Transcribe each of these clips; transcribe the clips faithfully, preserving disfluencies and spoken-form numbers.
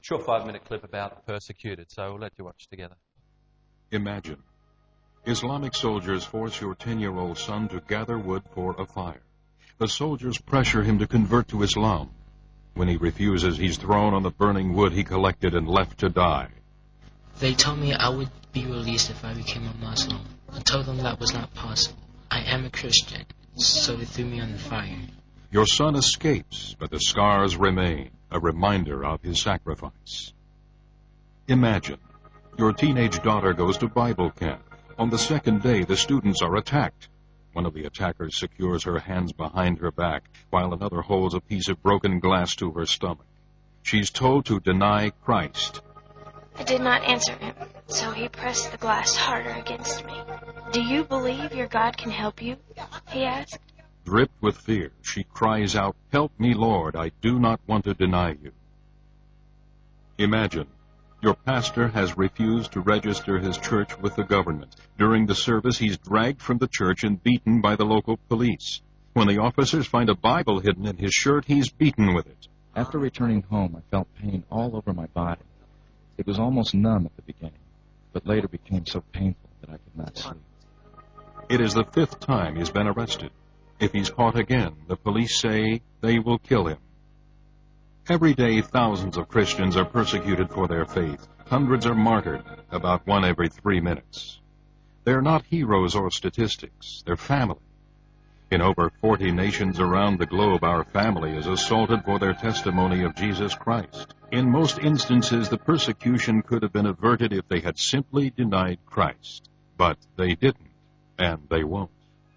short five-minute clip about the persecuted. So we'll let you watch together. Imagine Islamic soldiers force your ten-year-old son to gather wood for a fire. The soldiers pressure him to convert to Islam. When he refuses, he's thrown on the burning wood he collected and left to die. They told me I would be released if I became a Muslim. I told them that was not possible. I am a Christian, so they threw me on the fire. Your son escapes, but the scars remain, a reminder of his sacrifice. Imagine your teenage daughter goes to Bible camp. On the second day, the students are attacked. One of the attackers secures her hands behind her back, while another holds a piece of broken glass to her stomach. She's told to deny Christ. I did not answer him, so he pressed the glass harder against me. Do you believe your God can help you? He asked. Dripped with fear, she cries out, "Help me, Lord, I do not want to deny you." Imagine your pastor has refused to register his church with the government. During the service, he's dragged from the church and beaten by the local police. When the officers find a Bible hidden in his shirt, he's beaten with it. After returning home, I felt pain all over my body. It was almost numb at the beginning, but later became so painful that I could not sleep. It is the fifth time he's been arrested. If he's caught again, the police say they will kill him. Every day, thousands of Christians are persecuted for their faith. Hundreds are martyred, about one every three minutes. They're not heroes or statistics. They're family. In over forty nations around the globe, our family is assaulted for their testimony of Jesus Christ. In most instances, the persecution could have been averted if they had simply denied Christ. But they didn't, and they won't.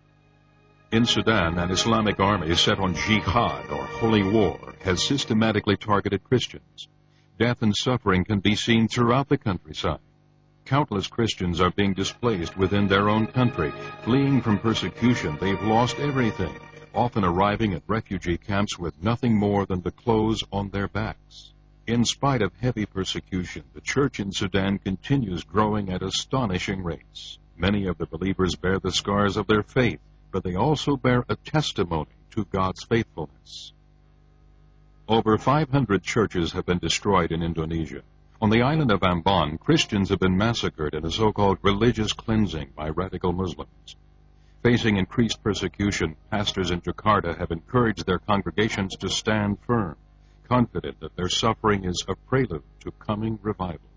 In Sudan, an Islamic army set on jihad, or holy war, has systematically targeted Christians. Death and suffering can be seen throughout the countryside. Countless Christians are being displaced within their own country. Fleeing from persecution, they've lost everything, often arriving at refugee camps with nothing more than the clothes on their backs. In spite of heavy persecution, the church in Sudan continues growing at astonishing rates. Many of the believers bear the scars of their faith, but they also bear a testimony to God's faithfulness. Over five hundred churches have been destroyed in Indonesia. On the island of Ambon, Christians have been massacred in a so-called religious cleansing by radical Muslims. Facing increased persecution, pastors in Jakarta have encouraged their congregations to stand firm, confident that their suffering is a prelude to coming revival.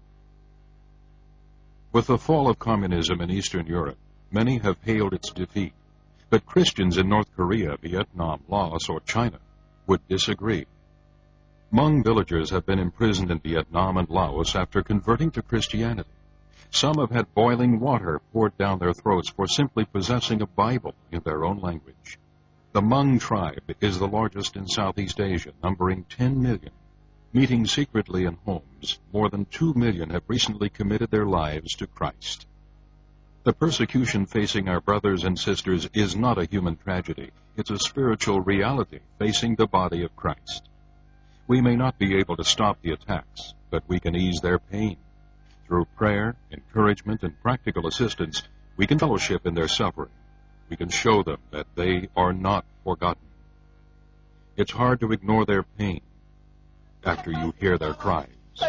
With the fall of communism in Eastern Europe, many have hailed its defeat. But Christians in North Korea, Vietnam, Laos, or China would disagree. Hmong villagers have been imprisoned in Vietnam and Laos after converting to Christianity. Some have had boiling water poured down their throats for simply possessing a Bible in their own language. The Hmong tribe is the largest in Southeast Asia, numbering ten million. Meeting secretly in homes, more than two million have recently committed their lives to Christ. The persecution facing our brothers and sisters is not a human tragedy. It's a spiritual reality facing the body of Christ. We may not be able to stop the attacks, but we can ease their pain. Through prayer, encouragement, and practical assistance, we can fellowship in their suffering. We can show them that they are not forgotten. It's hard to ignore their pain after you hear their cries.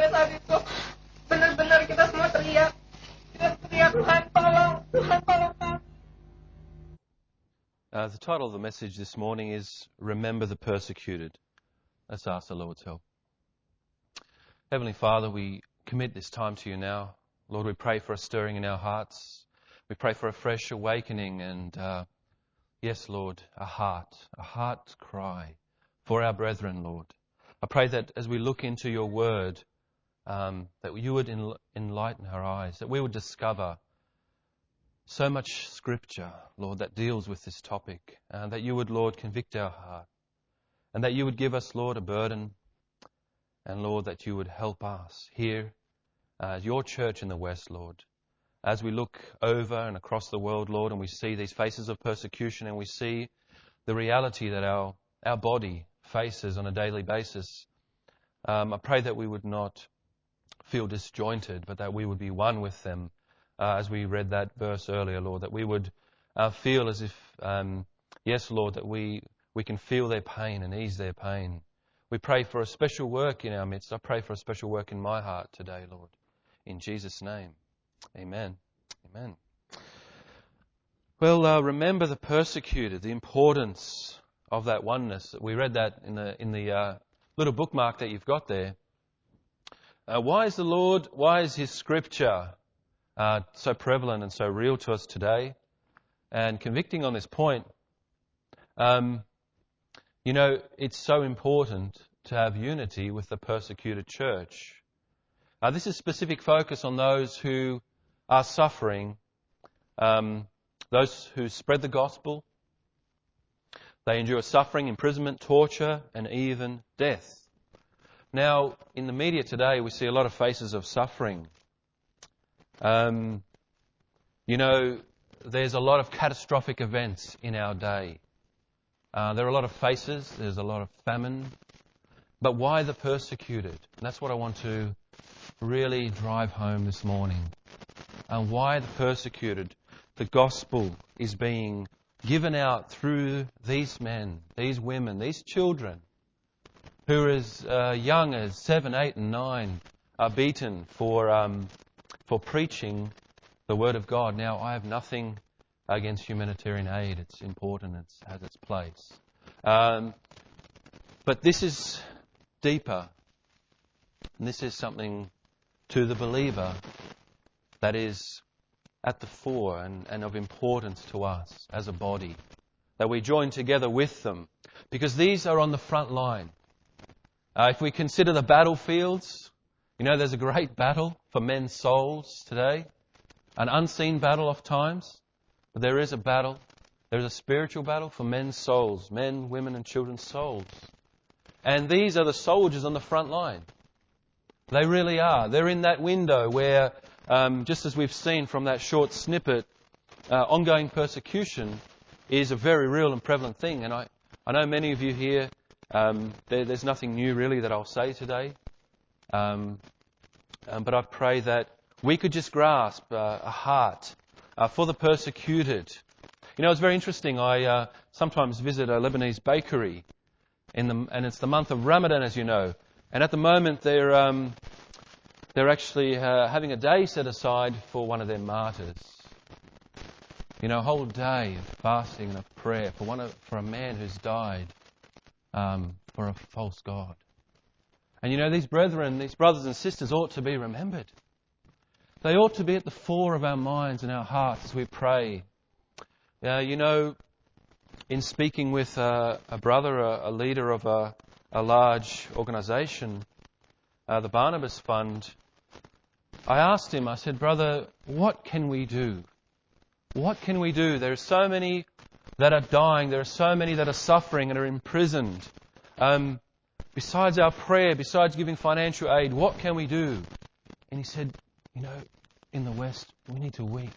Benar-benar kita semua teriak. Kita teriak, Tuhan tolong, Tuhan tolong. Uh, the title of the message this morning is Remember the Persecuted. Let's ask the Lord's help. Heavenly Father, we commit this time to you now. Lord, we pray for a stirring in our hearts. We pray for a fresh awakening and, uh, yes, Lord, a heart, a heart cry for our brethren, Lord. I pray that as we look into your word, um, that you would en- enlighten our eyes, that we would discover so much scripture, Lord, that deals with this topic, and that you would, Lord, convict our heart. And that you would give us, Lord, a burden. And, Lord, that you would help us here as your church in the West, Lord. As we look over and across the world, Lord, and we see these faces of persecution and we see the reality that our, our body faces on a daily basis, um, I pray that we would not feel disjointed, but that we would be one with them. Uh, as we read that verse earlier, Lord, that we would uh, feel as if, um, yes, Lord, that we... We can feel their pain and ease their pain. We pray for a special work in our midst. I pray for a special work in my heart today, Lord. In Jesus' name. Amen. Amen. Well, uh, remember the persecuted, the importance of that oneness. We read that in the in the uh, little bookmark that you've got there. Uh, why is the Lord, why is His Scripture uh, so prevalent and so real to us today and convicting on this point? Um, you know, it's so important to have unity with the persecuted church. Uh, this is specific focus on those who are suffering, um, those who spread the gospel. They endure suffering, imprisonment, torture, and even death. Now, in the media today, we see a lot of faces of suffering. Um, you know, there's a lot of catastrophic events in our day. Uh, there are a lot of faces. There's a lot of famine. But why the persecuted? And that's what I want to really drive home this morning. And why the persecuted? The gospel is being given out through these men, these women, these children, who are as uh, young as seven, eight, and nine, are beaten for um, for preaching the Word of God. Now, I have nothing against humanitarian aid. It's important. It has its place. Um, but this is deeper. And this is something to the believer that is at the fore and, and of importance to us as a body. That we join together with them. Because these are on the front line. Uh, if we consider the battlefields, you know, there's a great battle for men's souls today. An unseen battle of times. But there is a battle. There's a spiritual battle for men's souls. Men, women and children's souls. And these are the soldiers on the front line. They really are. They're in that window where, um, just as we've seen from that short snippet, uh, ongoing persecution is a very real and prevalent thing. And I, I know many of you here, um, there, there's nothing new really that I'll say today. Um, um, but I pray that we could just grasp uh, a heart uh, for the persecuted. You know, it's very interesting. I uh, sometimes visit a Lebanese bakery, in the, and it's the month of Ramadan, as you know. And at the moment, they're um, they're actually uh, having a day set aside for one of their martyrs. You know, a whole day of fasting and of prayer for one of, for a man who's died um, for a false god. And you know, these brethren, these brothers and sisters ought to be remembered. They ought to be at the fore of our minds and our hearts as we pray. Uh, you know, in speaking with uh, a brother, a, a leader of a, a large organisation, uh, the Barnabas Fund, I asked him, I said, brother, what can we do? What can we do? There are so many that are dying. There are so many that are suffering and are imprisoned. Um, besides our prayer, besides giving financial aid, what can we do? And he said, you know, in the West, we need to weep.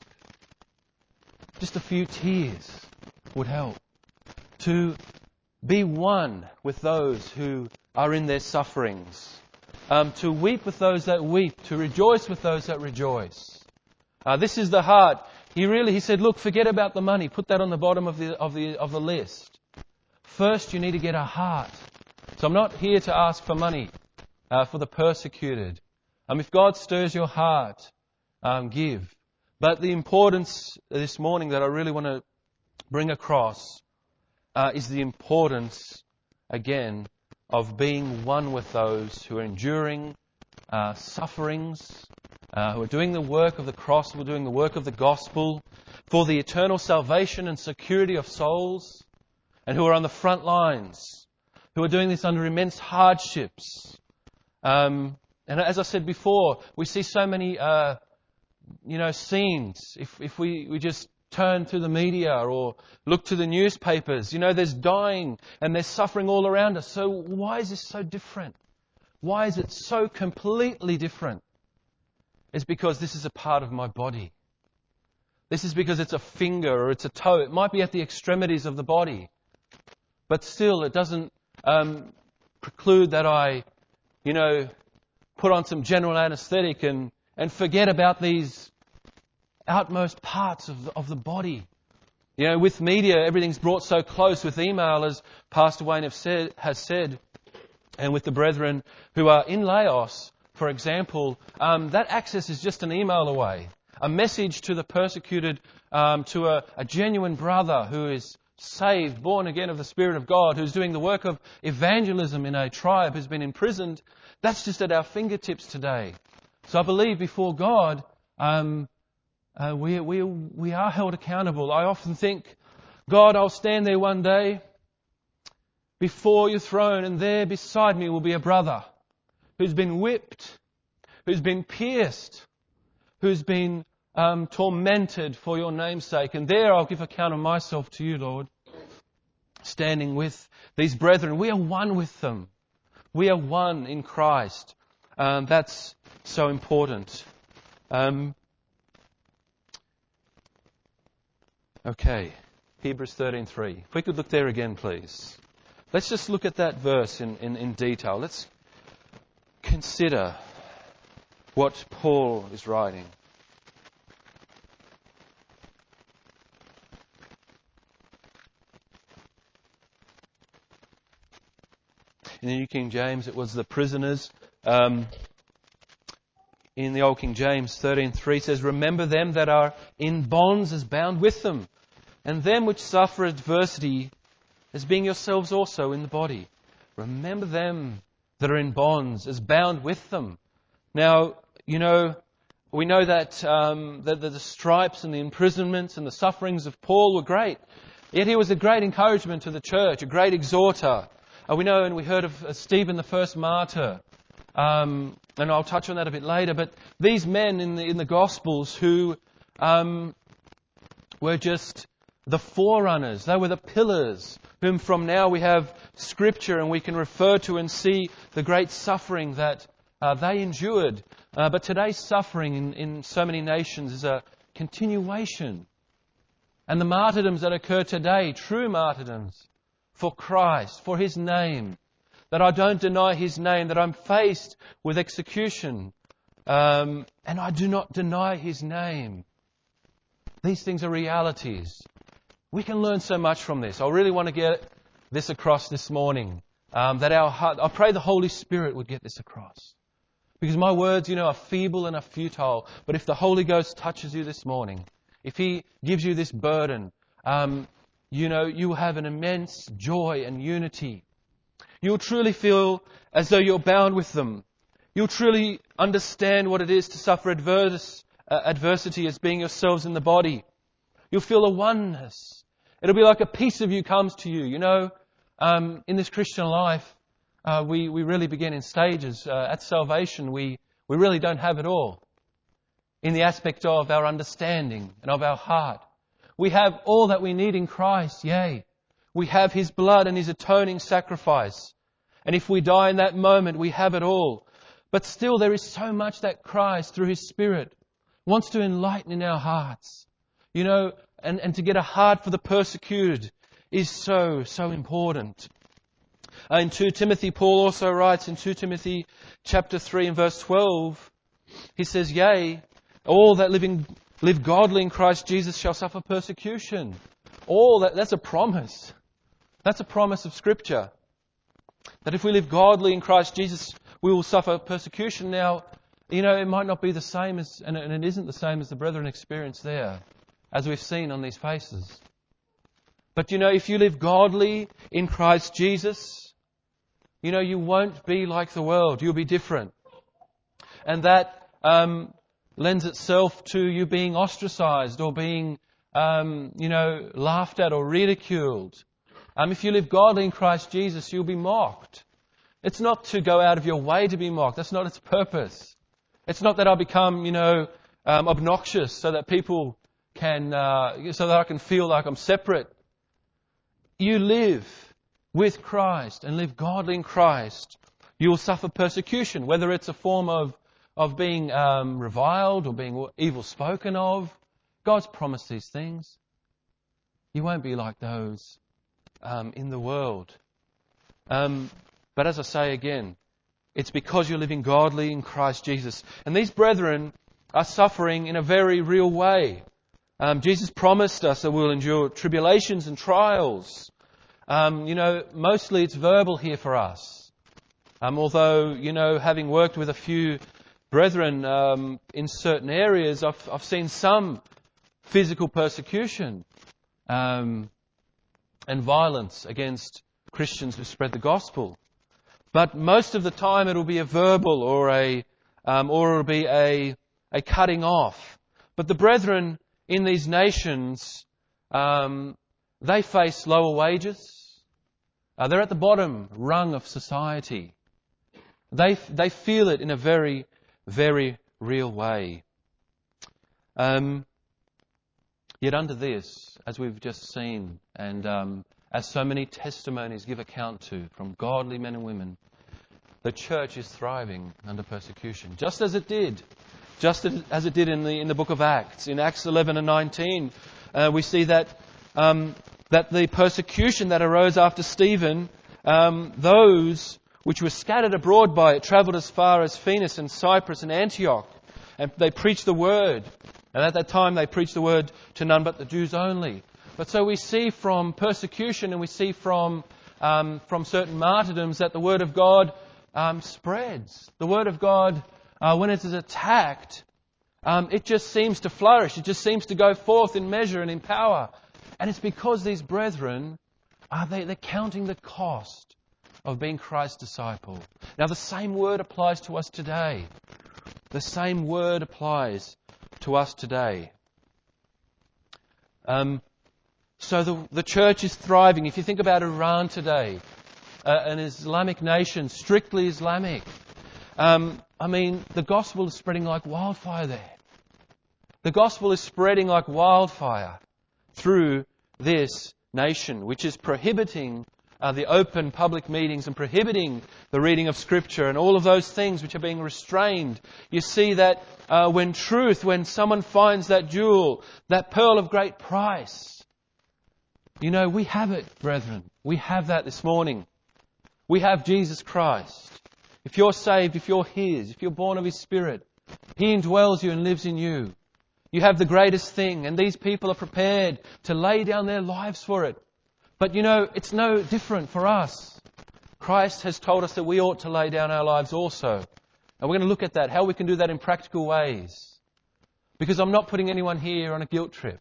Just a few tears would help. To be one with those who are in their sufferings. Um, to weep with those that weep. To rejoice with those that rejoice. Uh, this is the heart. He really, he said, look, forget about the money. Put that on the bottom of the of the of the list. First, you need to get a heart. So I'm not here to ask for money uh, for the persecuted. Um, if God stirs your heart, um, give. But the importance this morning that I really want to bring across uh, is the importance, again, of being one with those who are enduring uh, sufferings, uh, who are doing the work of the cross, who are doing the work of the gospel, for the eternal salvation and security of souls, and who are on the front lines, who are doing this under immense hardships. Um, and as I said before, we see so many, uh, you know, scenes. If if we, we just turn to the media or look to the newspapers, you know, there's dying and there's suffering all around us. So why is this so different? Why is it so completely different? It's because this is a part of my body. This is because it's a finger or it's a toe. It might be at the extremities of the body. But still, it doesn't um, preclude that I, you know, put on some general anesthetic and, and forget about these outmost parts of the, of the body. You know, with media, everything's brought so close. With email, as Pastor Wayne have said, has said, And with the brethren who are in Laos, for example, um, that access is just an email away. A message to the persecuted, um, to a, a genuine brother who is saved, born again of the Spirit of God, who's doing the work of evangelism in a tribe, who's been imprisoned. That's just at our fingertips today. So I believe before God, um, uh, we, we, we are held accountable. I often think, God, I'll stand there one day before your throne, and there beside me will be a brother who's been whipped, who's been pierced, who's been um, tormented for your name's sake. And there I'll give account of myself to you, Lord, standing with these brethren. We are one with them. We are one in Christ. Um, that's so important. Um, okay, Hebrews thirteen three. If we could look there again, please. Let's just look at that verse in, in, in detail. Let's consider what Paul is writing. In the New King James, it was the prisoners. Um, in the Old King James, thirteen three says, "Remember them that are in bonds as bound with them, and them which suffer adversity as being yourselves also in the body." Remember them that are in bonds as bound with them. Now, you know, we know that, um, that the stripes and the imprisonments and the sufferings of Paul were great. Yet he was a great encouragement to the church, a great exhorter. Uh, we know, and we heard of uh, Stephen, the first martyr, um, and I'll touch on that a bit later. But these men in the in the Gospels who um, were just the forerunners, they were the pillars, whom from now we have Scripture and we can refer to and see the great suffering that uh, they endured. Uh, but today's suffering in, in so many nations is a continuation. And the martyrdoms that occur today, true martyrdoms, for Christ, for His name, that I don't deny His name, that I'm faced with execution, um, and I do not deny His name. These things are realities. We can learn so much from this. I really want to get this across this morning, um, that our heart, I pray the Holy Spirit would get this across. Because my words, you know, are feeble and are futile, but if the Holy Ghost touches you this morning, if He gives you this burden, um, you know, you will have an immense joy and unity. You'll truly feel as though you're bound with them. You'll truly understand what it is to suffer adverse, uh, adversity as being yourselves in the body. You'll feel a oneness. It'll be like a piece of you comes to you. You know, um, in this Christian life, uh, we, we really begin in stages. Uh, at salvation, we, we really don't have it all. In the aspect of our understanding and of our heart. We have all that we need in Christ, yea. We have His blood and His atoning sacrifice. And if we die in that moment, we have it all. But still there is so much that Christ, through His Spirit, wants to enlighten in our hearts. You know, and, and to get a heart for the persecuted is so, so important. Uh, in Second Timothy, Paul also writes in Second Timothy chapter three and verse twelve, he says, "Yea, all that living live godly in Christ Jesus shall suffer persecution." All that, that's a promise. That's a promise of Scripture. That if we live godly in Christ Jesus, we will suffer persecution. Now, you know, it might not be the same as, and it isn't the same as the brethren experienced there, as we've seen on these faces. But you know, if you live godly in Christ Jesus, you know, you won't be like the world. You'll be different. And that um, lends itself to you being ostracized or being, um, you know, laughed at or ridiculed. Um, if you live godly in Christ Jesus, you'll be mocked. It's not to go out of your way to be mocked. That's not its purpose. It's not that I become, you know, um, obnoxious so that people can, uh, so that I can feel like I'm separate. You live with Christ and live godly in Christ. You will suffer persecution, whether it's a form of, of being um, reviled or being evil spoken of. God's promised these things. You won't be like those um, in the world. Um, but as I say again, it's because you're living godly in Christ Jesus. And these brethren are suffering in a very real way. Um, Jesus promised us that we'll endure tribulations and trials. Um, you know, mostly it's verbal here for us. Um, although, you know, having worked with a few brethren um, in certain areas, I've, I've seen some physical persecution um, and violence against Christians who spread the gospel. But most of the time it'll be a verbal or a um, or it'll be a a cutting off. But the brethren in these nations, um, they face lower wages. Uh, they're at the bottom rung of society. They they feel it in a very, very real way. Um, yet under this, as we've just seen, and um, as so many testimonies give account to from godly men and women, the church is thriving under persecution, just as it did, just as it did in the in the book of Acts. In Acts eleven and nineteen, uh, we see that um, that the persecution that arose after Stephen, um, those which were scattered abroad by it, travelled as far as Phoenix and Cyprus and Antioch, and they preached the word. And at that time, they preached the word to none but the Jews only. But so we see from persecution, and we see from um, from certain martyrdoms, that the word of God um, spreads. The word of God, uh, when it is attacked, um, it just seems to flourish. It just seems to go forth in measure and in power. And it's because these brethren are they they're counting the cost of being Christ's disciple. Now, the same word applies to us today. The same word applies to us today. Um, so the, the church is thriving. If you think about Iran today, uh, an Islamic nation, strictly Islamic, um, I mean, the gospel is spreading like wildfire there. The gospel is spreading like wildfire through this nation, which is prohibiting Uh, the open public meetings and prohibiting the reading of Scripture and all of those things which are being restrained. You see that uh, when truth, when someone finds that jewel, that pearl of great price, you know, we have it, brethren. We have that this morning. We have Jesus Christ. If you're saved, if you're His, if you're born of His Spirit, He indwells you and lives in you. You have the greatest thing, and these people are prepared to lay down their lives for it. But you know, it's no different for us. Christ has told us that we ought to lay down our lives also. And we're going to look at that, how we can do that in practical ways. Because I'm not putting anyone here on a guilt trip.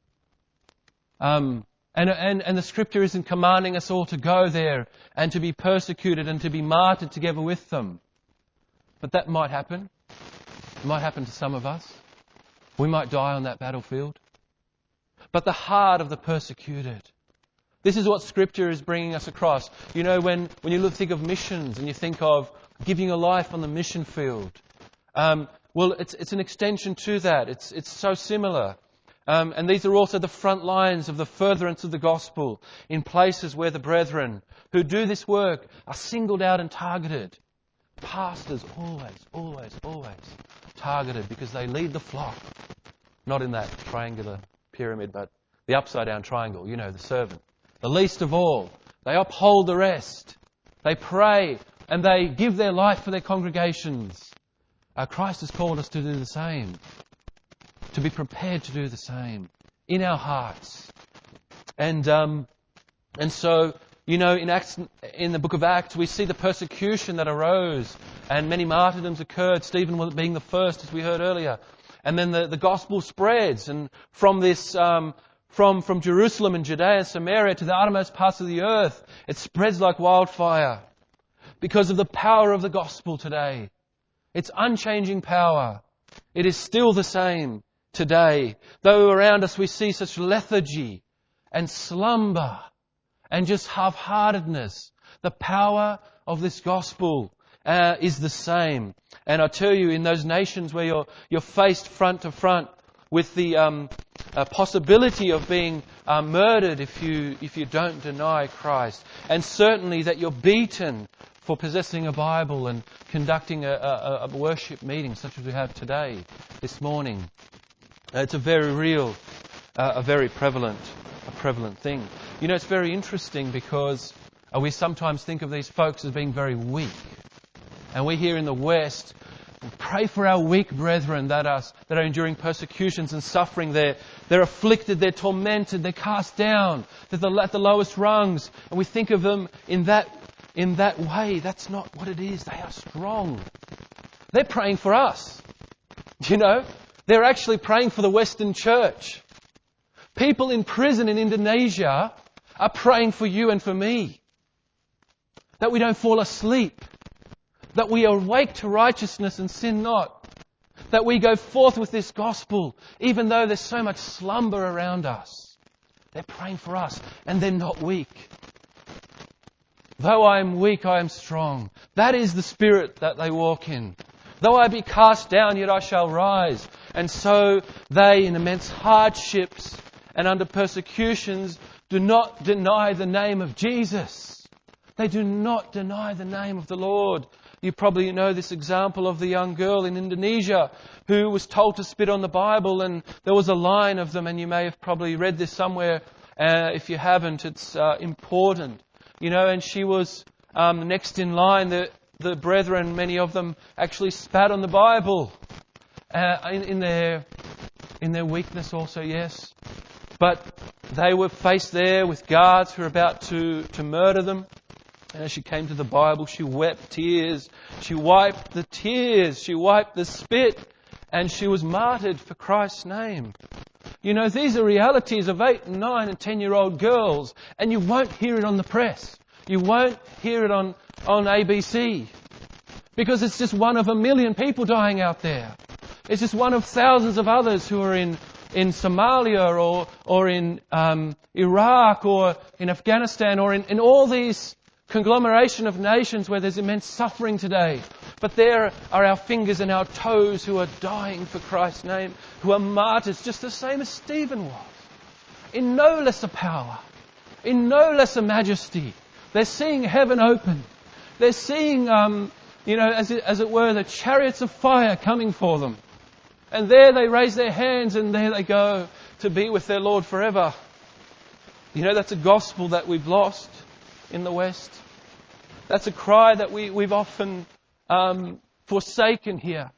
Um, and, and, and the Scripture isn't commanding us all to go there and to be persecuted and to be martyred together with them. But that might happen. It might happen to some of us. We might die on that battlefield. But the heart of the persecuted, this is what Scripture is bringing us across. You know, when, when you look, think of missions and you think of giving your life on the mission field, um, well, it's it's an extension to that. It's it's so similar. Um, and these are also the front lines of the furtherance of the gospel in places where the brethren who do this work are singled out and targeted. Pastors always, always, always targeted because they lead the flock. Not in that triangular pyramid, but the upside down triangle, you know, the servant. The least of all. They uphold the rest. They pray and they give their life for their congregations. Uh, Christ has called us to do the same. To be prepared to do the same in our hearts. And um, and so, you know, in Acts, in the book of Acts, we see the persecution that arose and many martyrdoms occurred, Stephen being the first, as we heard earlier. And then the, the gospel spreads, and from this... Um, From, from Jerusalem and Judea and Samaria to the uttermost parts of the earth, it spreads like wildfire because of the power of the gospel today. It's unchanging power. It is still the same today. Though around us we see such lethargy and slumber and just half-heartedness, the power of this gospel uh, is the same. And I tell you, in those nations where you're, you're faced front to front with the um, uh, possibility of being uh, murdered if you if you don't deny Christ, and certainly that you're beaten for possessing a Bible and conducting a, a, a worship meeting such as we have today, this morning. Uh, it's a very real, uh, a very prevalent, a prevalent thing. You know, it's very interesting because uh, we sometimes think of these folks as being very weak, and we here in the West pray for our weak brethren that are, that are enduring persecutions and suffering. They're, they're afflicted, they're tormented, they're cast down, they're the, at the lowest rungs. And we think of them in that in that way. That's not what it is. They are strong. They're praying for us. You know, they're actually praying for the Western church. People in prison in Indonesia are praying for you and for me. That we don't fall asleep. That we are awake to righteousness and sin not. That we go forth with this gospel, even though there's so much slumber around us. They're praying for us, and they're not weak. Though I am weak, I am strong. That is the spirit that they walk in. Though I be cast down, yet I shall rise. And so they, in immense hardships and under persecutions, do not deny the name of Jesus. They do not deny the name of the Lord. You probably know this example of the young girl in Indonesia who was told to spit on the Bible, and there was a line of them, and you may have probably read this somewhere. Uh, if you haven't, it's uh, important. You know, and she was um, next in line. The, the brethren, many of them, actually spat on the Bible uh, in, in their in their weakness also, yes. But they were faced there with guards who were about to, to murder them. And as she came to the Bible, she wept tears. She wiped the tears. She wiped the spit. And she was martyred for Christ's name. You know, these are realities of eight and nine and ten-year-old girls. And you won't hear it on the press. You won't hear it on, on A B C. Because it's just one of a million people dying out there. It's just one of thousands of others who are in, in Somalia or, or in um, Iraq or in Afghanistan or in, in all these conglomeration of nations where there's immense suffering today. But there are our fingers and our toes who are dying for Christ's name, who are martyrs just the same as Stephen was. In no lesser power, in no lesser majesty. They're seeing heaven open. They're seeing, um, you know, as it, as it were, the chariots of fire coming for them. And there they raise their hands and there they go to be with their Lord forever. You know, that's a gospel that we've lost in the West. That's a cry that we, we've often um, forsaken here.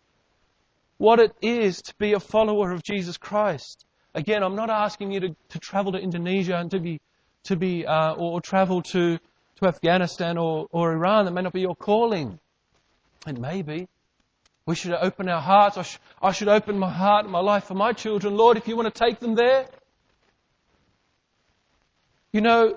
What it is to be a follower of Jesus Christ. Again, I'm not asking you to, to travel to Indonesia and to be to be uh, or, or travel to, to Afghanistan or, or Iran. That may not be your calling. It may be. We should open our hearts. I, sh- I should open my heart and my life for my children. Lord, if you want to take them there. You know,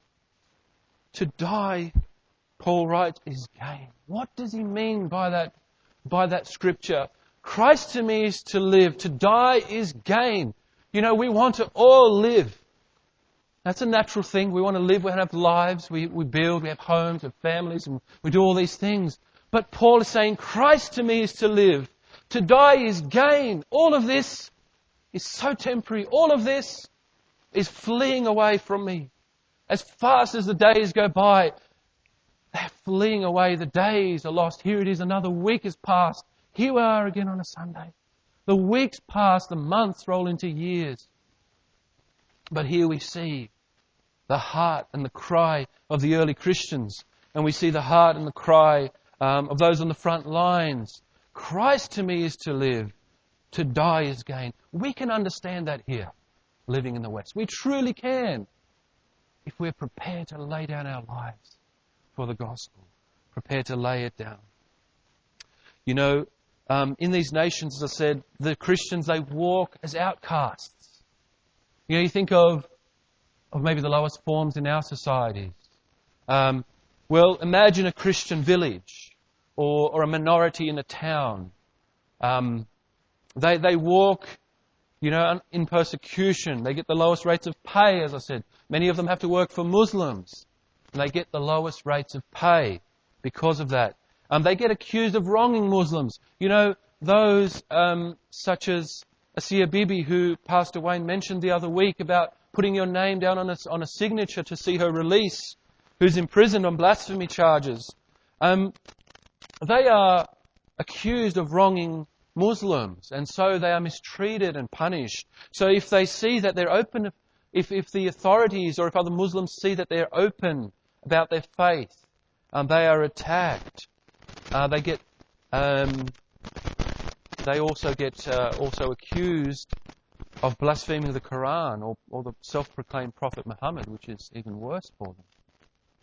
to die, Paul writes, is gain. What does he mean by that, by that scripture? Christ to me is to live. To die is gain. You know, we want to all live. That's a natural thing. We want to live, we want to have lives, we, we build, we have homes, we have families, and we do all these things. But Paul is saying, Christ to me is to live. To die is gain. All of this is so temporary. All of this is fleeing away from me. As fast as the days go by, they're fleeing away. The days are lost. Here it is, another week has passed. Here we are again on a Sunday. The weeks pass, the months roll into years. But here we see the heart and the cry of the early Christians. And we see the heart and the cry um, of those on the front lines. Christ to me is to live. To die is gain. We can understand that here, living in the West. We truly can. If we're prepared to lay down our lives for the gospel. Prepared to lay it down. You know, um, in these nations, as I said, the Christians, they walk as outcasts. You know, you think of, of maybe the lowest forms in our societies. Um, well, imagine a Christian village or, or a minority in a town. Um, they, they walk, you know, in persecution. They get the lowest rates of pay, as I said. Many of them have to work for Muslims. And they get the lowest rates of pay because of that. Um, they get accused of wronging Muslims. You know, those um, such as Asia Bibi, who passed away and mentioned the other week about putting your name down on a, on a signature to see her release, who's imprisoned on blasphemy charges. Um, they are accused of wronging Muslims, and so they are mistreated and punished. So if they see that they're open, if, if the authorities or if other Muslims see that they're open about their faith, um, they are attacked. Uh, they get, um, they also get uh, also accused of blaspheming the Quran or, or the self-proclaimed Prophet Muhammad, which is even worse for them.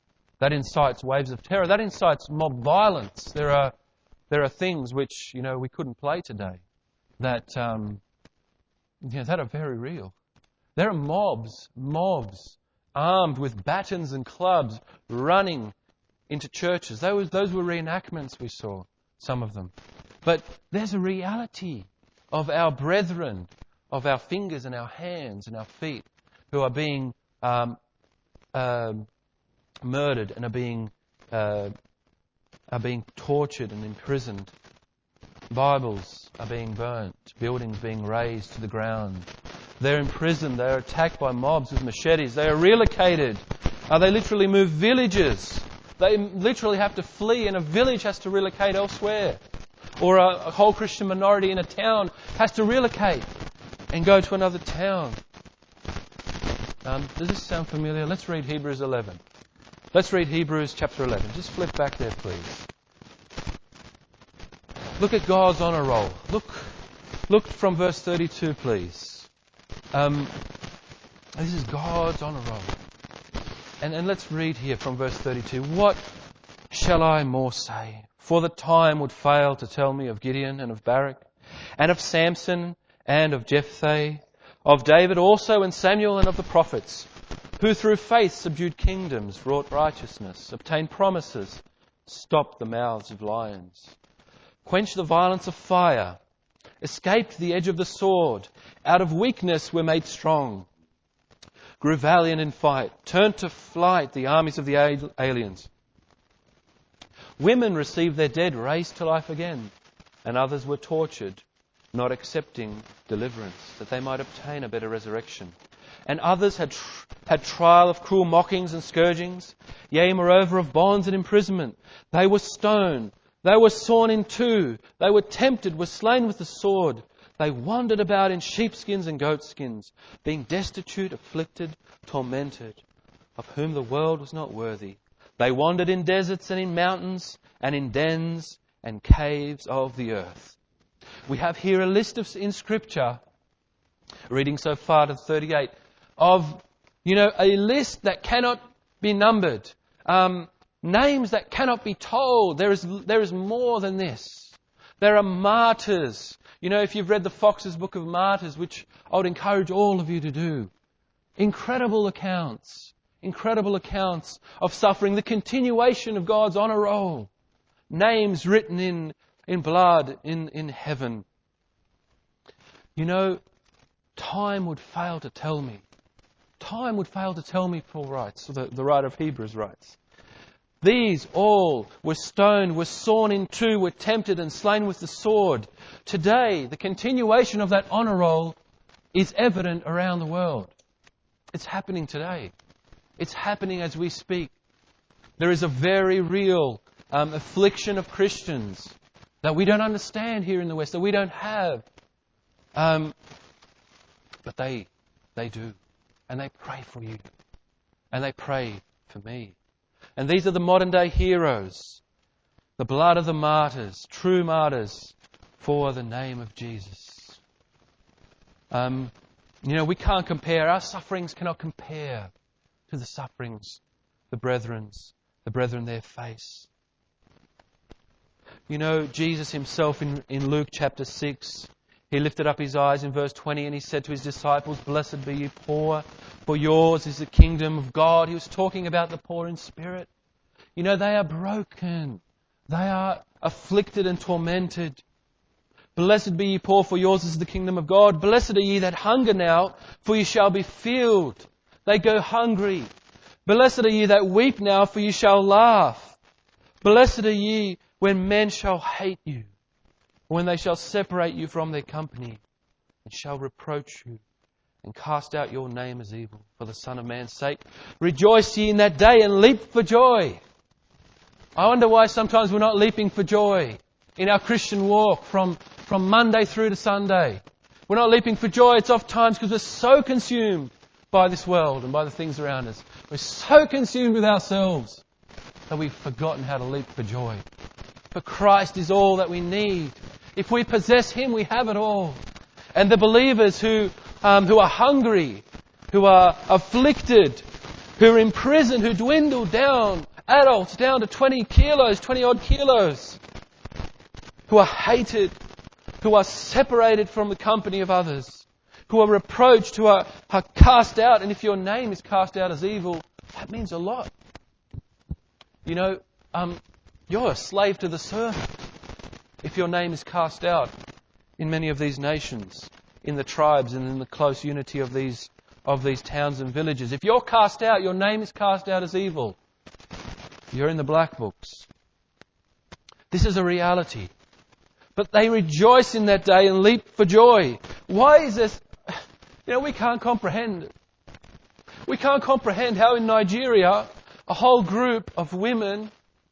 That incites waves of terror. That incites mob violence. There are there are things which, you know, we couldn't play today that um, you know, that are very real. There are mobs, mobs armed with batons and clubs running into churches. Those those were reenactments we saw, some of them. But there's a reality of our brethren, of our fingers and our hands and our feet, who are being um, uh, murdered and are being uh, are being tortured and imprisoned. Bibles are being burnt, buildings being razed to the ground. They're imprisoned, they are attacked by mobs with machetes, they are relocated. Uh, they literally move villages. They literally have to flee, and a village has to relocate elsewhere. Or a, a whole Christian minority in a town has to relocate and go to another town. Um, does this sound familiar? Let's read Hebrews eleven. Let's read Hebrews chapter eleven. Just flip back there, please. Look at God's honour roll. Look, look from verse thirty-two, please. Um, this is God's honour roll. And, and let's read here from verse thirty-two. What shall I more say? For the time would fail to tell me of Gideon and of Barak, and of Samson and of Jephthah, of David also and Samuel and of the prophets, who through faith subdued kingdoms, wrought righteousness, obtained promises, stopped the mouths of lions, quenched the violence of fire, escaped the edge of the sword, out of weakness were made strong, grew valiant in fight, turned to flight the armies of the aliens. Women received their dead raised to life again, and others were tortured, not accepting deliverance, that they might obtain a better resurrection. And others had tr- had trial of cruel mockings and scourgings, yea, moreover, of bonds and imprisonment. They were stoned, they were sawn in two, they were tempted, were slain with the sword. They wandered about in sheepskins and goatskins, being destitute, afflicted, tormented, of whom the world was not worthy. They wandered in deserts and in mountains and in dens and caves of the earth. We have here a list of, in Scripture, reading so far to thirty-eight, of, you know, a list that cannot be numbered. Um, names that cannot be told. There is, there is more than this. There are martyrs. You know, if you've read the Fox's Book of Martyrs, which I would encourage all of you to do, incredible accounts. Incredible accounts of suffering, the continuation of God's honour roll. Names written in, in blood in, in heaven. You know, time would fail to tell me. Time would fail to tell me, Paul writes, or the, the writer of Hebrews writes. These all were stoned, were sawn in two, were tempted and slain with the sword. Today, the continuation of that honour roll is evident around the world. It's happening today. It's happening as we speak. There is a very real um, affliction of Christians that we don't understand here in the West, that we don't have. Um, but they, they do. And they pray for you. And they pray for me. And these are the modern day heroes. The blood of the martyrs, true martyrs for the name of Jesus. Um, you know, we can't compare. Our sufferings cannot compare to the sufferings, the brethren's, the brethren there face. You know, Jesus himself in, in Luke chapter six, he lifted up his eyes in verse twenty and he said to his disciples, "Blessed be you poor, for yours is the kingdom of God." He was talking about the poor in spirit. You know, they are broken. They are afflicted and tormented. Blessed be ye poor, for yours is the kingdom of God. Blessed are ye that hunger now, for ye shall be filled. They go hungry. Blessed are ye that weep now, for ye shall laugh. Blessed are ye when men shall hate you, when they shall separate you from their company, and shall reproach you, and cast out your name as evil for the Son of Man's sake. Rejoice ye in that day, and leap for joy. I wonder why sometimes we're not leaping for joy in our Christian walk from, from Monday through to Sunday. We're not leaping for joy. It's oft times because we're so consumed by this world and by the things around us. We're so consumed with ourselves that we've forgotten how to leap for joy. But Christ is all that we need. If we possess Him, we have it all. And the believers who um, who are hungry, who are afflicted, who are in prison, who dwindle down Adults down to twenty kilos, twenty odd kilos, who are hated, who are separated from the company of others, who are reproached, who are, are cast out. And if your name is cast out as evil, that means a lot. You know, um, you're a slave to the servant if your name is cast out in many of these nations, in the tribes and in the close unity of these of these towns and villages. If you're cast out, your name is cast out as evil. You're in the black books. This is a reality. But they rejoice in that day and leap for joy. Why is this? You know, we can't comprehend it. We can't comprehend how in Nigeria, a whole group of women,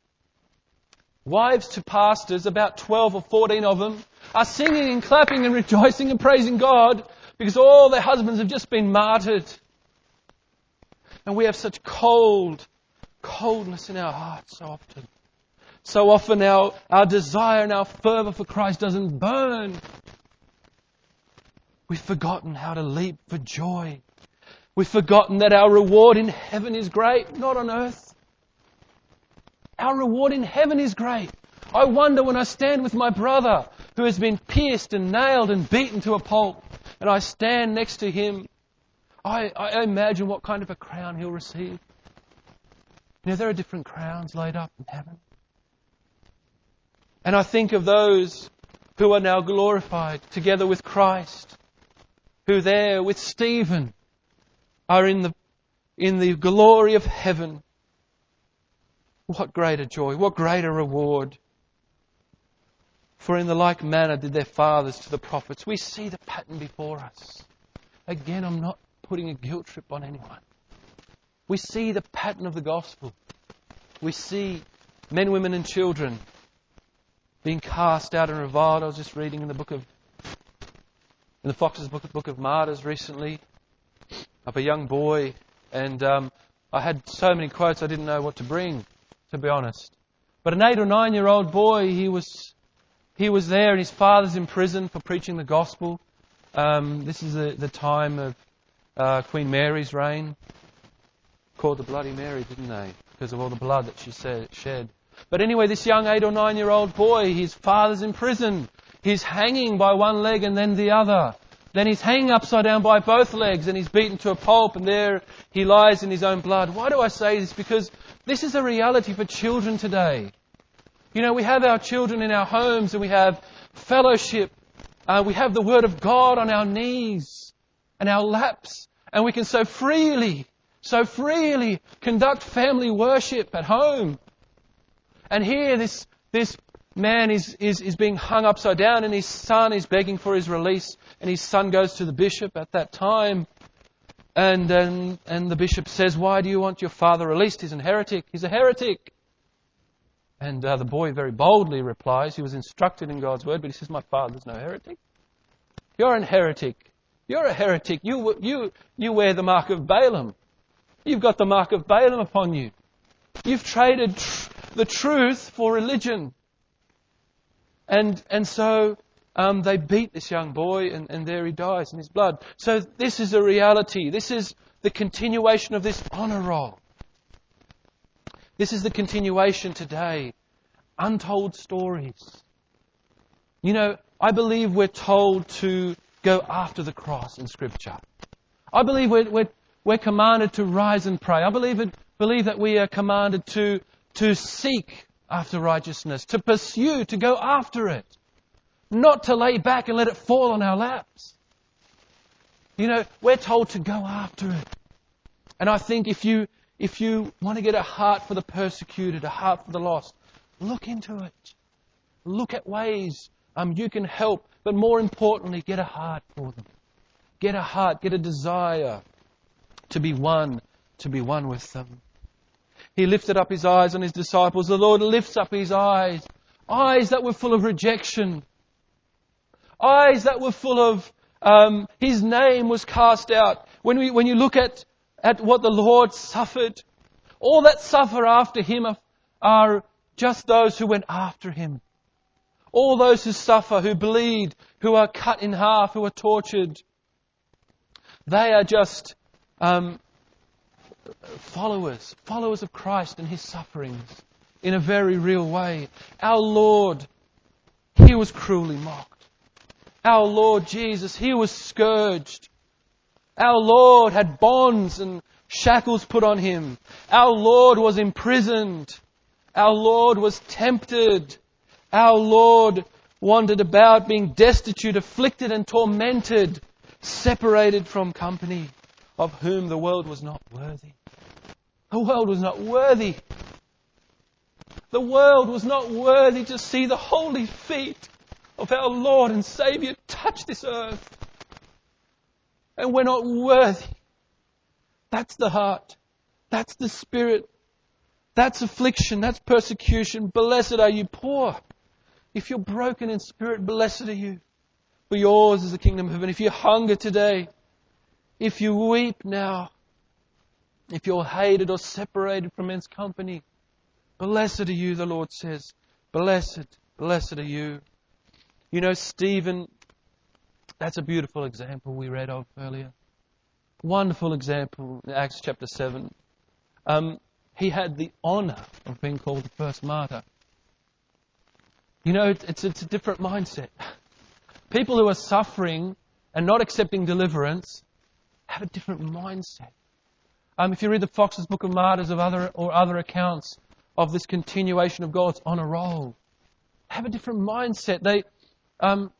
wives to pastors, about twelve or fourteen of them, are singing and clapping and rejoicing and praising God because all their husbands have just been martyred. And we have such cold, coldness in our hearts so often. So often our, our desire and our fervour for Christ doesn't burn. We've forgotten how to leap for joy. We've forgotten that our reward in heaven is great, not on earth. Our reward in heaven is great. I wonder when I stand with my brother who has been pierced and nailed and beaten to a pulp, and I stand next to him, I, I imagine what kind of a crown he'll receive. You know, there are different crowns laid up in heaven. And I think of those who are now glorified together with Christ, who there with Stephen are in the in the glory of heaven. What greater joy, what greater reward. For in the like manner did their fathers to the prophets. We see the pattern before us. Again, I'm not putting a guilt trip on anyone. We see the pattern of the gospel. We see men, women and children being cast out and reviled. I was just reading in the book of, in the Fox's book, book of Martyrs recently, of a young boy, and um, I had so many quotes I didn't know what to bring, to be honest. But an eight or nine year old boy, he was he was there, and his father's in prison for preaching the gospel. Um, this is the, the time of uh, Queen Mary's reign. Called the Bloody Mary, didn't they? Because of all the blood that she said, shed. But anyway, this young eight or nine year old boy, his father's in prison. He's hanging by one leg and then the other. Then he's hanging upside down by both legs and he's beaten to a pulp, and there he lies in his own blood. Why do I say this? Because this is a reality for children today. You know, we have our children in our homes and we have fellowship. Uh, we have the Word of God on our knees and our laps, and we can so freely, so freely conduct family worship at home. And here this this man is, is, is being hung upside down, and his son is begging for his release, and his son goes to the bishop at that time, and and, and the bishop says, "Why do you want your father released? He's a heretic. He's a heretic." And uh, the boy very boldly replies, he was instructed in God's word, but he says, "My father's no heretic. You're an heretic. You're a heretic. You you you wear the mark of Balaam. You've got the mark of Balaam upon you. You've traded tr- the truth for religion." And and so um, they beat this young boy, and, and there he dies in his blood. So this is a reality. This is the continuation of this honour roll. This is the continuation today. Untold stories. You know, I believe we're told to go after the cross in Scripture. I believe we're, we're, we're commanded to rise and pray. I believe it, believe that we are commanded to, to seek after righteousness, to pursue, to go after it. Not to lay back and let it fall on our laps. You know, we're told to go after it. And I think if you if you want to get a heart for the persecuted, a heart for the lost, look into it. Look at ways um, you can help, but more importantly, get a heart for them. Get a heart, get a desire to be one, to be one with them. He lifted up his eyes on his disciples. The Lord lifts up his eyes. Eyes that were full of rejection. Eyes that were full of, um, his name was cast out. When we, when you look at, at what the Lord suffered, all that suffer after him are, are just those who went after him. All those who suffer, who bleed, who are cut in half, who are tortured. They are just, um, followers, followers of Christ and His sufferings in a very real way. Our Lord, He was cruelly mocked. Our Lord Jesus, He was scourged. Our Lord had bonds and shackles put on Him. Our Lord was imprisoned. Our Lord was tempted. Our Lord wandered about being destitute, afflicted and tormented, separated from company, of whom the world was not worthy. The world was not worthy. The world was not worthy to see the holy feet of our Lord and Saviour touch this earth. And we're not worthy. That's the heart. That's the spirit. That's affliction. That's persecution. Blessed are you poor. If you're broken in spirit, blessed are you. For yours is the kingdom of heaven. If you hunger today, if you weep now, if you're hated or separated from men's company, blessed are you, the Lord says. Blessed, blessed are you. You know, Stephen, that's a beautiful example we read of earlier. Wonderful example in Acts chapter seven. Um, he had the honour of being called the first martyr. You know, it's, it's a different mindset. People who are suffering and not accepting deliverance have a different mindset. Um, if you read the Fox's Book of Martyrs of other or other accounts of this continuation of God's honour roll, have a different mindset. They, um,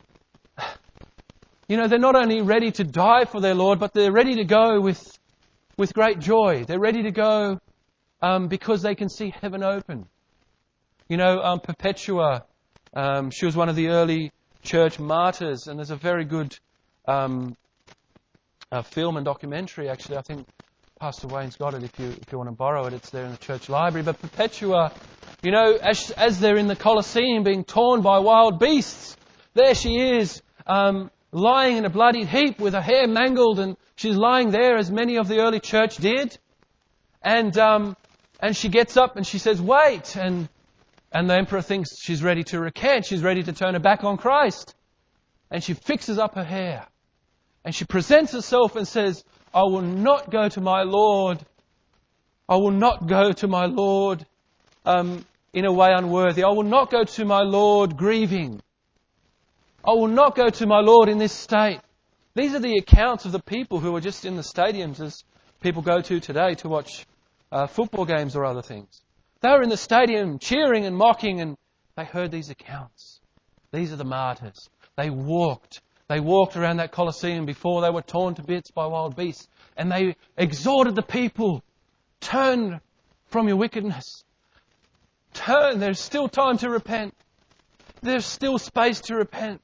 you know, they're not only ready to die for their Lord, but they're ready to go with with great joy. They're ready to go um, because they can see heaven open. You know, um, Perpetua, um, she was one of the early church martyrs, and there's a very good um, uh, film and documentary, actually. I think Pastor Wayne's got it if you if you want to borrow it. It's there in the church library. But Perpetua, you know, as, as they're in the Colosseum being torn by wild beasts, there she is, um, lying in a bloody heap with her hair mangled, and she's lying there as many of the early church did. And um, and she gets up and she says, "Wait!" And And the emperor thinks she's ready to recant. She's ready to turn her back on Christ. And she fixes up her hair. And she presents herself and says, "I will not go to my Lord. I will not go to my Lord um, in a way unworthy. I will not go to my Lord grieving. I will not go to my Lord in this state." These are the accounts of the people who were just in the stadiums as people go to today to watch uh, football games or other things. They were in the stadium cheering and mocking, and they heard these accounts. These are the martyrs. They walked. They walked around that Colosseum before they were torn to bits by wild beasts. And they exhorted the people, turn from your wickedness. Turn. There's still time to repent. There's still space to repent.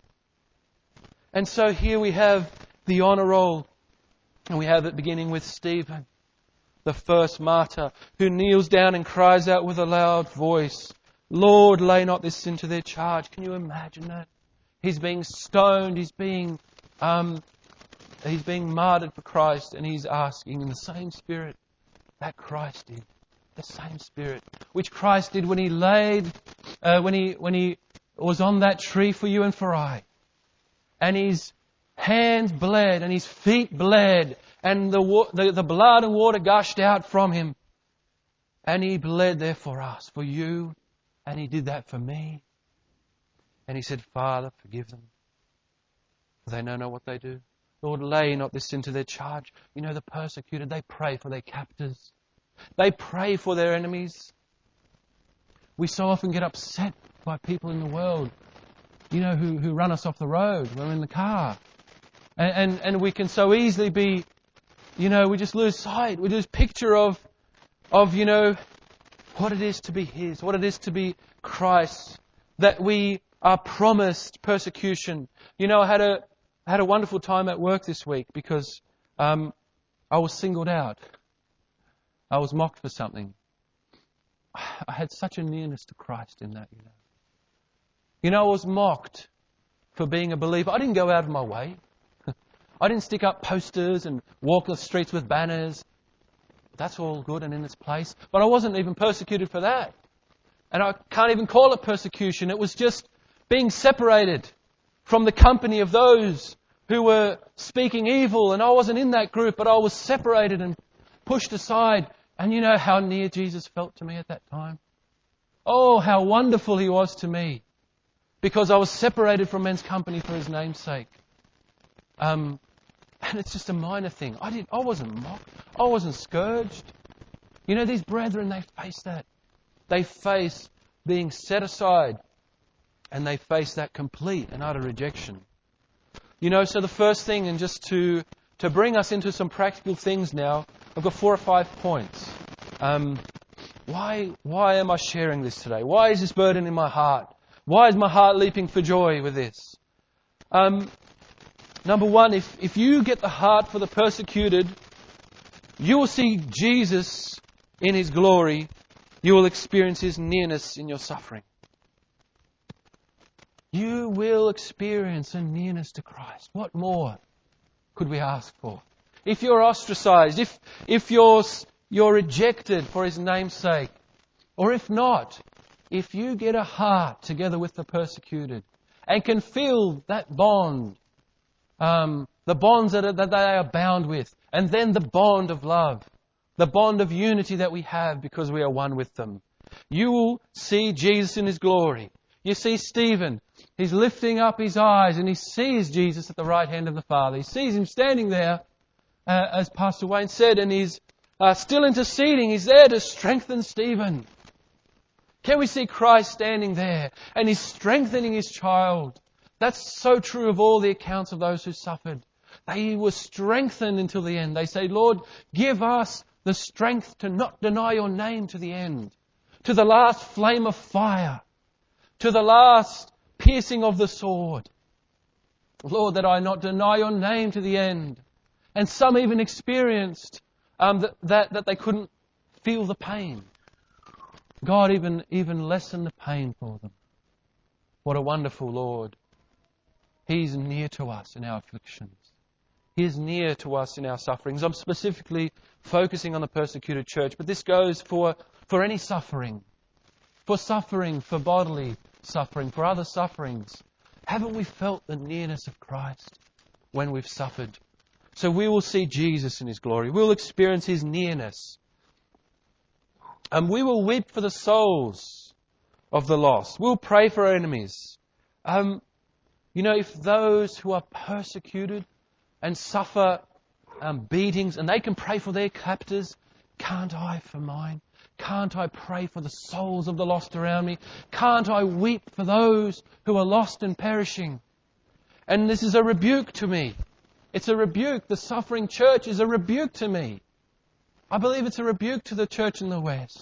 And so here we have the honour roll. And we have it beginning with Stephen, the first martyr, who kneels down and cries out with a loud voice, "Lord, lay not this sin to their charge." Can you imagine that? He's being stoned, he's being um, he's being martyred for Christ, and he's asking in the same spirit that Christ did, the same spirit which Christ did when he laid, uh, when he when he was on that tree for you and for I, and his hands bled and his feet bled. And the, the the blood and water gushed out from him. And he bled there for us, for you. And he did that for me. And he said, "Father, forgive them, for they know not what they do. Lord, lay not this sin to their charge." You know, the persecuted, they pray for their captors. They pray for their enemies. We so often get upset by people in the world, you know, who, who run us off the road when we're in the car. And, and, and we can so easily be, you know, we just lose sight. We lose picture of, of, you know, what it is to be His, what it is to be Christ's, that we are promised persecution. You know, I had a I had a wonderful time at work this week because um, I was singled out. I was mocked for something. I had such a nearness to Christ in that, you know. You know, I was mocked for being a believer. I didn't go out of my way. I didn't stick up posters and walk the streets with banners. That's all good and in its place. But I wasn't even persecuted for that. And I can't even call it persecution. It was just being separated from the company of those who were speaking evil. And I wasn't in that group, but I was separated and pushed aside. And you know how near Jesus felt to me at that time? Oh, how wonderful He was to me. Because I was separated from men's company for His name's sake. Um, and it's just a minor thing. I didn't, I wasn't mocked. I wasn't scourged. You know, these brethren, they face that. They face being set aside. And they face that complete and utter rejection. You know, so the first thing, and just to, to bring us into some practical things now, I've got four or five points. Um, why, why am I sharing this today? Why is this burden in my heart? Why is my heart leaping for joy with this? Um, number one, if, if you get the heart for the persecuted, you will see Jesus in His glory. You will experience His nearness in your suffering. You will experience a nearness to Christ. What more could we ask for? If you're ostracized, if, if you're, you're rejected for His name's sake, or if not, if you get a heart together with the persecuted and can feel that bond, um, the bonds that, are, that they are bound with, and then the bond of love, the bond of unity that we have because we are one with them, you will see Jesus in His glory. You see Stephen, he's lifting up his eyes and he sees Jesus at the right hand of the Father. He sees Him standing there, uh, as Pastor Wayne said, and he's uh, still interceding. He's there to strengthen Stephen. Can we see Christ standing there and He's strengthening His child? That's so true of all the accounts of those who suffered. They were strengthened until the end. They say, Lord, give us the strength to not deny Your name to the end, to the last flame of fire, to the last piercing of the sword. Lord, that I not deny Your name to the end. And some even experienced um, that, that, that they couldn't feel the pain. God even, even lessened the pain for them. What a wonderful Lord. He's near to us in our afflictions. He is near to us in our sufferings. I'm specifically focusing on the persecuted church, but this goes for, for any suffering. For suffering, for bodily suffering, for other sufferings. Haven't we felt the nearness of Christ when we've suffered? So we will see Jesus in His glory. We'll experience His nearness. And we will weep for the souls of the lost. We'll pray for our enemies. Um, you know, if those who are persecuted and suffer um, beatings, and they can pray for their captors, can't I for mine? Can't I pray for the souls of the lost around me? Can't I weep for those who are lost and perishing? And this is a rebuke to me. It's a rebuke. The suffering church is a rebuke to me. I believe it's a rebuke to the church in the West.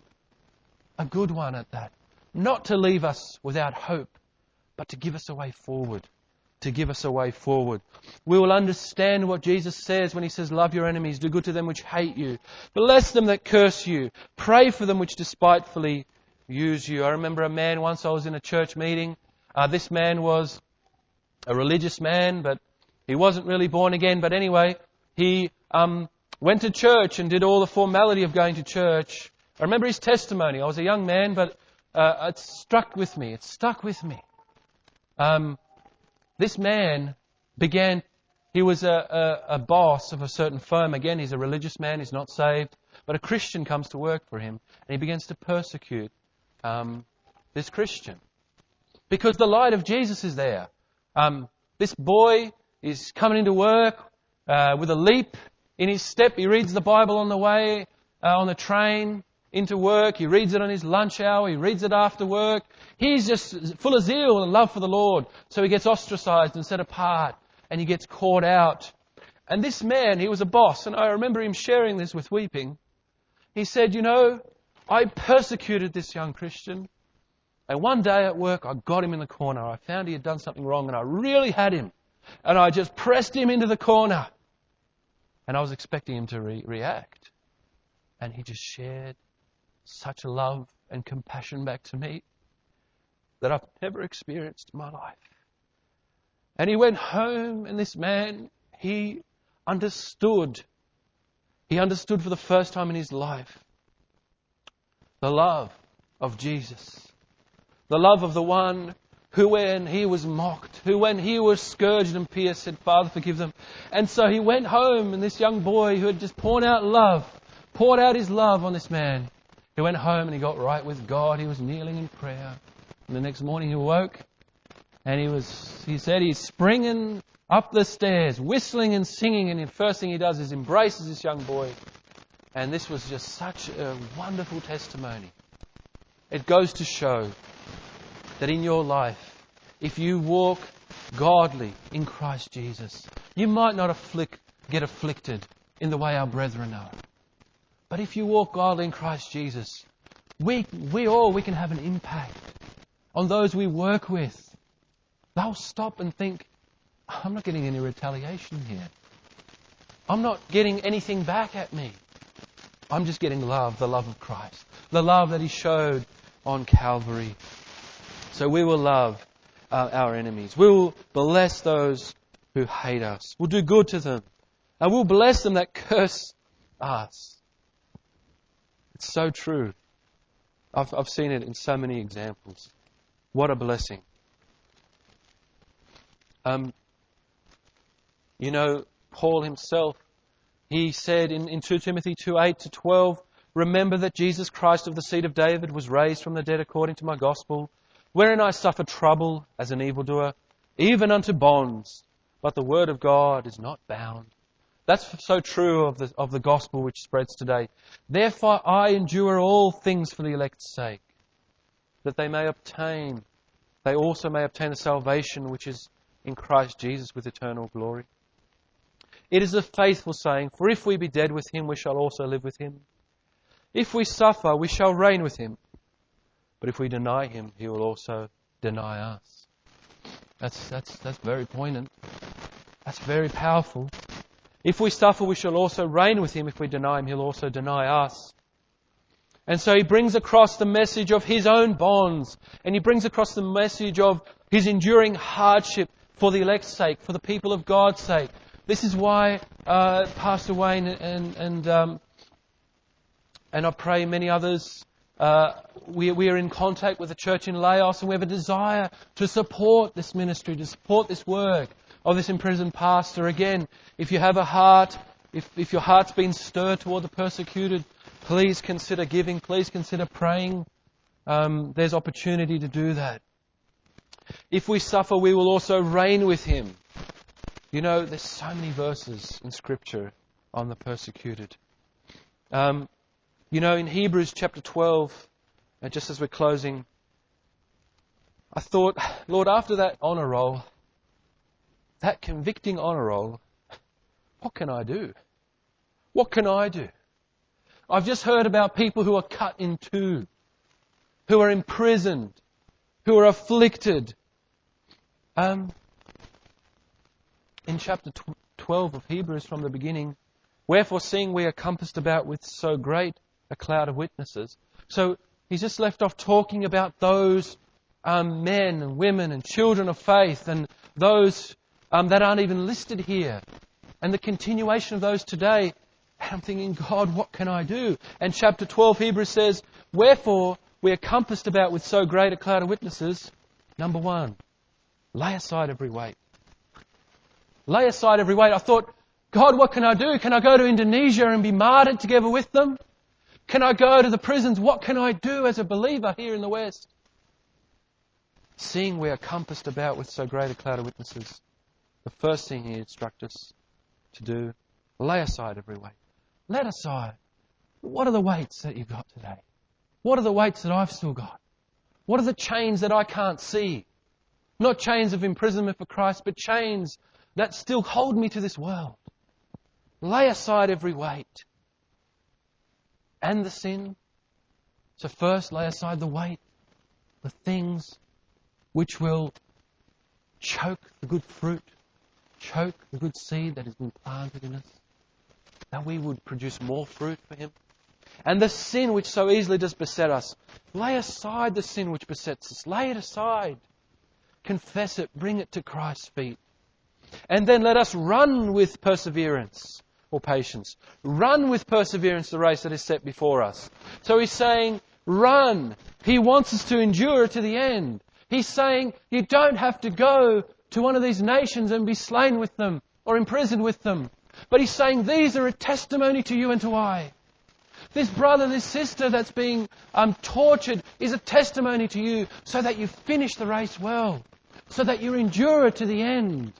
A good one at that. Not to leave us without hope, but to give us a way forward. To give us a way forward. We will understand what Jesus says when He says, love your enemies, do good to them which hate you, bless them that curse you, pray for them which despitefully use you. I remember a man once, I was in a church meeting. Uh, this man was a religious man, but he wasn't really born again. But anyway, he um, went to church and did all the formality of going to church. I remember his testimony. I was a young man, but uh, it struck with me. It stuck with me. Um, this man began, he was a, a, a boss of a certain firm. Again, he's a religious man. He's not saved. But a Christian comes to work for him, and he begins to persecute um, this Christian. Because the light of Jesus is there. Um, this boy is coming into work uh, with a leap in his step. He reads the Bible on the way, uh, on the train into work. He reads it on his lunch hour. He reads it after work. He's just full of zeal and love for the Lord. So he gets ostracized and set apart, and he gets caught out. And this man, he was a boss, and I remember him sharing this with weeping. He said, you know, I persecuted this young Christian, and one day at work I got him in the corner. I found he had done something wrong, and I really had him. And I just pressed him into the corner. And I was expecting him to re- react. And he just shared such love and compassion back to me that I've never experienced in my life. And he went home, and this man, he understood. He understood for the first time in his life the love of Jesus. The love of the one who when he was mocked, who when he was scourged and pierced said, Father, forgive them. And so he went home, and this young boy who had just poured out love, poured out his love on this man, he went home and he got right with God. He was kneeling in prayer. And the next morning he woke, and he was, he said he's springing up the stairs, whistling and singing, and the first thing he does is embraces this young boy. And this was just such a wonderful testimony. It goes to show that in your life, if you walk godly in Christ Jesus, you might not afflict, get afflicted in the way our brethren are. But if you walk godly in Christ Jesus, we, we all, we can have an impact on those we work with. They'll stop and think, I'm not getting any retaliation here. I'm not getting anything back at me. I'm just getting love, the love of Christ. The love that He showed on Calvary. So we will love uh, our enemies. We will bless those who hate us. We'll do good to them. And we'll bless them that curse us. It's so true. I've, I've seen it in so many examples. What a blessing. Um, you know, Paul himself, he said in, in Second Timothy two, eight to twelve, remember that Jesus Christ of the seed of David was raised from the dead according to my gospel, wherein I suffer trouble as an evildoer, even unto bonds, but the word of God is not bound. That's so true of the, of the gospel which spreads today. Therefore I endure all things for the elect's sake, that they may obtain, they also may obtain the salvation which is in Christ Jesus with eternal glory. It is a faithful saying, for if we be dead with Him, we shall also live with Him. If we suffer, we shall reign with Him. But if we deny Him, He will also deny us. That's, that's, that's very poignant. That's very powerful. If we suffer, we shall also reign with Him. If we deny Him, He'll also deny us. And so He brings across the message of His own bonds. And He brings across the message of His enduring hardship for the elect's sake, for the people of God's sake. This is why uh, Pastor Wayne and and um, and I pray many others, uh, we, we are in contact with the church in Laos, and we have a desire to support this ministry, to support this work of this imprisoned pastor. Again, if you have a heart, if, if your heart's been stirred toward the persecuted, please consider giving, please consider praying. Um, there's opportunity to do that. If we suffer, we will also reign with Him. You know, there's so many verses in Scripture on the persecuted. Um, you know, in Hebrews chapter twelve, and just as we're closing, I thought, Lord, after that honour roll, that convicting honour roll, what can I do? What can I do? I've just heard about people who are cut in two, who are imprisoned, who are afflicted. Um, in chapter twelve of Hebrews from the beginning, wherefore seeing we are compassed about with so great a cloud of witnesses. So he's just left off talking about those um, men and women and children of faith and those um, that aren't even listed here. And the continuation of those today. And I'm thinking, God, what can I do? And chapter twelve, Hebrews says, wherefore we are compassed about with so great a cloud of witnesses. Number one, lay aside every weight. Lay aside every weight. I thought, God, what can I do? Can I go to Indonesia and be martyred together with them? Can I go to the prisons? What can I do as a believer here in the West? Seeing we are compassed about with so great a cloud of witnesses, the first thing He instructs us to do, lay aside every weight. Let aside. What are the weights that you've got today? What are the weights that I've still got? What are the chains that I can't see? Not chains of imprisonment for Christ, but chains that still hold me to this world. Lay aside every weight. And the sin. So first, lay aside the weight, the things which will choke the good fruit, choke the good seed that has been planted in us, that we would produce more fruit for Him. And the sin which so easily does beset us, lay aside the sin which besets us. Lay it aside. Confess it. Bring it to Christ's feet. And then let us run with perseverance or patience. Run with perseverance the race that is set before us. So He's saying, run. He wants us to endure to the end. He's saying you don't have to go to one of these nations and be slain with them or imprisoned with them. But He's saying these are a testimony to you and to I. This brother, this sister that's being um, tortured is a testimony to you so that you finish the race well, so that you endure it to the end,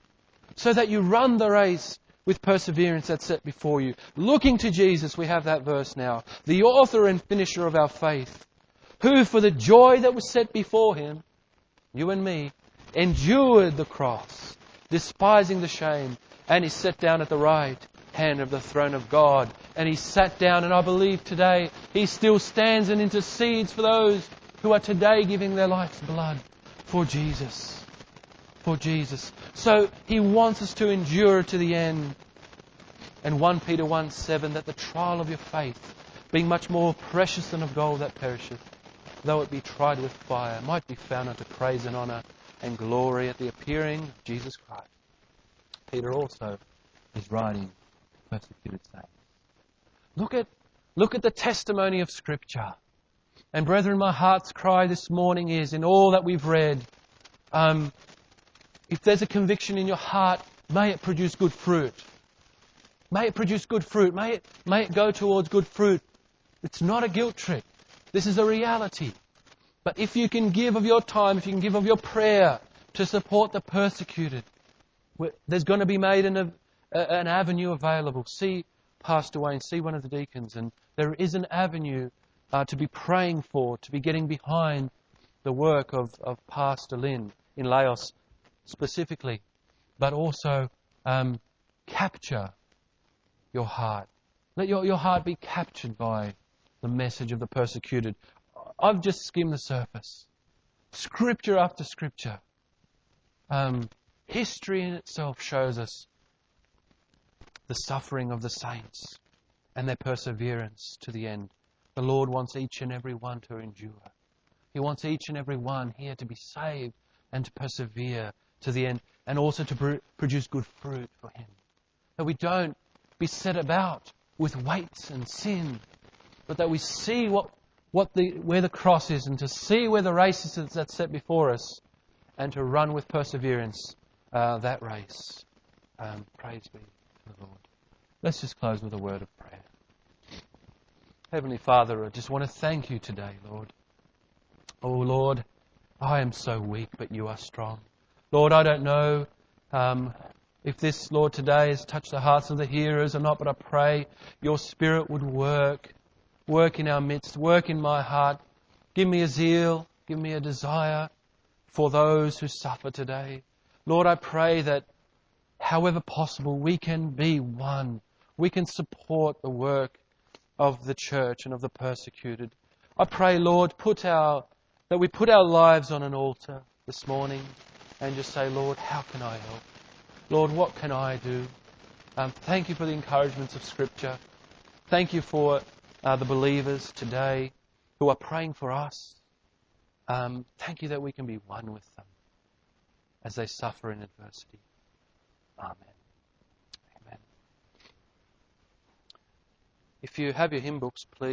so that you run the race with perseverance that's set before you. Looking to Jesus, we have that verse now, the author and finisher of our faith, who for the joy that was set before Him, you and me, endured the cross, despising the shame, and He sat down at the right hand of the throne of God. And He sat down, and I believe today He still stands and intercedes for those who are today giving their life's blood for Jesus. For Jesus. So He wants us to endure to the end. And First Peter one seven, that the trial of your faith, being much more precious than of gold that perisheth, though it be tried with fire, might be found unto praise and honour and glory at the appearing of Jesus Christ. Peter also is writing persecuted saints. Look at, look at the testimony of Scripture. And brethren, my heart's cry this morning is, in all that we've read, um, if there's a conviction in your heart, may it produce good fruit. May it produce good fruit. May it, may it go towards good fruit. It's not a guilt trip. This is a reality. But if you can give of your time, if you can give of your prayer to support the persecuted, there's going to be made an, a, an avenue available. See Pastor Wayne, see one of the deacons, and there is an avenue uh, to be praying for, to be getting behind the work of, of Pastor Lynn in Laos specifically, but also um, capture your heart. Let your, your heart be captured by the message of the persecuted. I've just skimmed the surface. Scripture after Scripture. Um, history in itself shows us the suffering of the saints and their perseverance to the end. The Lord wants each and every one to endure. He wants each and every one here to be saved and to persevere to the end, and also to pr- produce good fruit for Him. That we don't be set about with weights and sin, but that we see what, what the, where the cross is, and to see where the race is that's set before us, and to run with perseverance uh, that race. Um, praise be to the Lord. Let's just close with a word of prayer. Heavenly Father, I just want to thank You today, Lord. Oh Lord, I am so weak, but You are strong. Lord, I don't know um, if this, Lord, today has touched the hearts of the hearers or not, but I pray Your Spirit would work, work in our midst, work in my heart. Give me a zeal, give me a desire for those who suffer today. Lord, I pray that however possible we can be one. We can support the work of the church and of the persecuted. I pray, Lord, put our that we put our lives on an altar this morning and just say, Lord, how can I help? Lord, what can I do? Um, thank You for the encouragements of Scripture. Thank You for uh, the believers today who are praying for us. Um, thank You that we can be one with them as they suffer in adversity. Amen. Amen. If you have your hymn books, please.